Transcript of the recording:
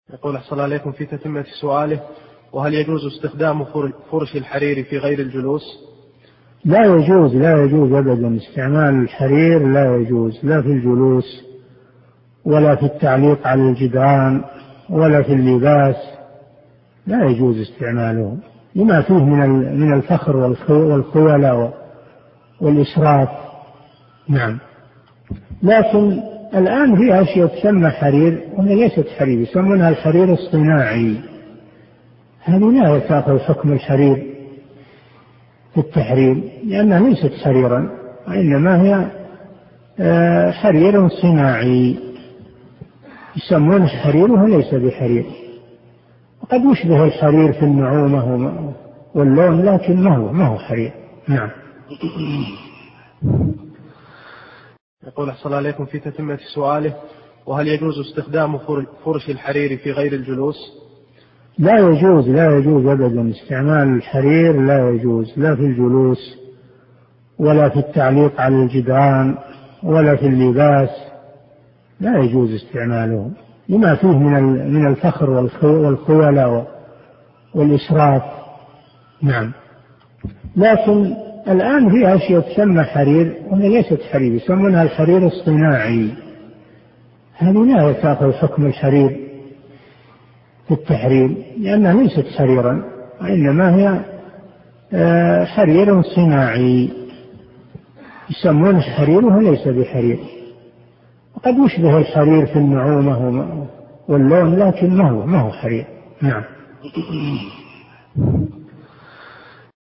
يقول أحسن الله عليكم في تتمة سؤاله: وهل يجوز استخدام فرش الحرير في غير الجلوس؟ لا يجوز، لا يجوز أبدا استعمال الحرير، لا يجوز لا في الجلوس ولا في التعليق على الجدران ولا في اللباس، لا يجوز استعماله لما فيه من الفخر والخيلاء والإسراف. نعم. لكن الآن في أشياء تسمى حرير وهي ليست حرير، يسمونها الحرير الصناعي، هذه لا تأخذ حكم الحرير في التحرير لأنها ليست حريرا، وإنما هي حرير صناعي يسمونه حرير وهو ليس بحرير، وقد يشبه الحرير في النعومة واللون لكن ما هو حرير. نعم. يقول أحسن الله عليكم في تتمة سؤاله: وهل يجوز استخدام فرش الحرير في غير الجلوس؟ لا يجوز، لا يجوز أبدا استعمال الحرير، لا يجوز لا في الجلوس ولا في التعليق على الجدران ولا في اللباس، لا يجوز استعماله لما فيه من الفخر والخيلاء والإسراف. نعم. لكن الآن في أشياء تسمى حرير وهي ليست حرير، يسمونها الحرير الصناعي، هذه لا تأخذ حكم الحرير في التحرير لأنها ليست حريرا، وإنما هي حرير صناعي يسمونه حرير وهو ليس بحرير، وقد يشبه الحرير في النعومة واللون لكن ما هو حرير. نعم.